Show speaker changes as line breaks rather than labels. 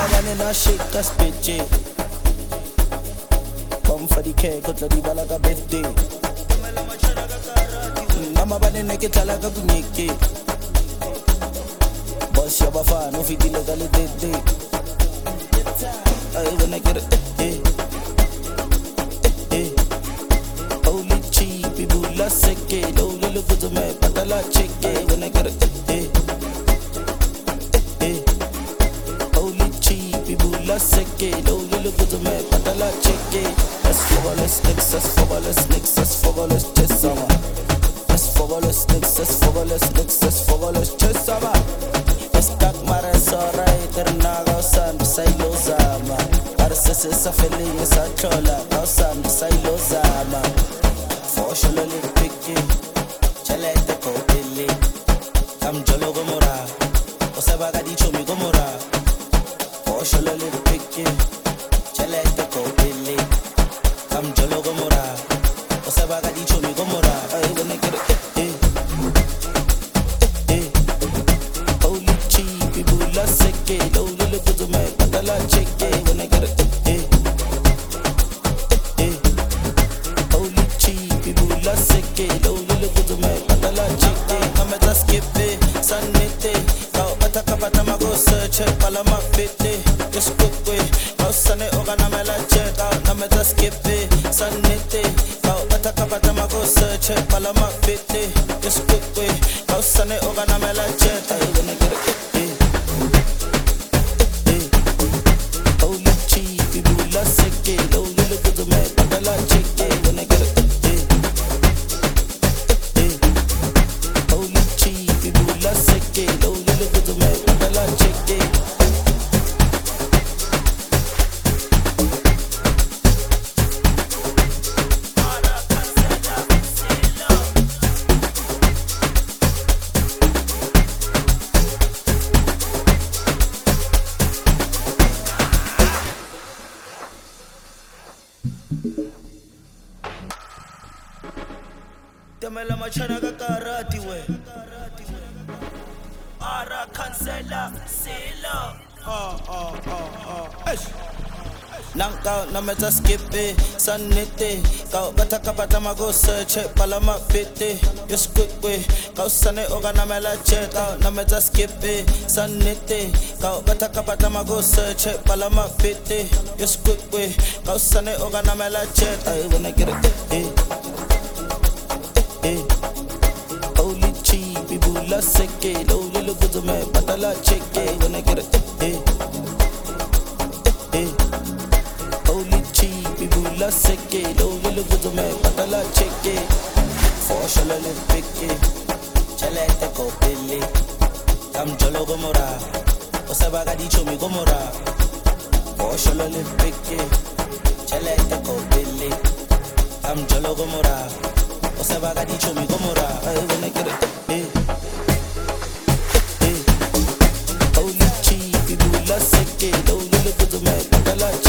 bane na shake ka spetje. Come for the cake, go to the balaga birthday. Mama bane ne ke tala ka kunyeke. Boss ya bafa no fit illegally day. I wanna get it. Holy cheap, people la seke. Holy look to me, patala cheke. Wanna get it. Holy cheap, people la seke. Holy look to me, patala cheke. Let's let's chase sama. Let's chase sama. Skak mara sora iternaga san sailo zama. Arsese sa feeling sa chola san sailo zama. For sure le picky. Chale te ko dili. Kam jolo gomora. Osabaga di chomi gomora. For sure le picky. Chale te ko dili. Kam jolo gomora. Osabaga di chomi gomora. I wanna get it. Seke, low little bit of my patala cheke when I get it. Holy cheap, people la seke, low little bit of my patala cheke. I'm a skip sanite. Now ataka patama go search palama fete. Just quick way. Now sane ogana mela check out. I'm a skip sanite. Now ataka patama go search palama fete. Just quick way. Now sane ogana mela check out. When I get it. Temela machana ka karati we. Ara cancela sila. Nanka na meta skippe sanete. Kau bata kapata mago search palama fete. Just quick way. Kau sane ogana mela check out na meta skippe sanete. Kau bata kapata mago search palama fete. Just quick way. Kau sane ogana mela check. I wanna get it. Holy cheap, people la seke. Holy look to me, patala cheke. When I get it. Holy cheap, people la seke. Holy look to me, patala cheke. For sure le picky. Chale te ko pili. Kam jolo gomora. Osabaga di chomi gomora. For sure le picky. Chale te ko pili. Kam jolo gomora. Osabaga di chomi gomora. I wanna get it. Holy cheap, people la seke. Holy look to me, patala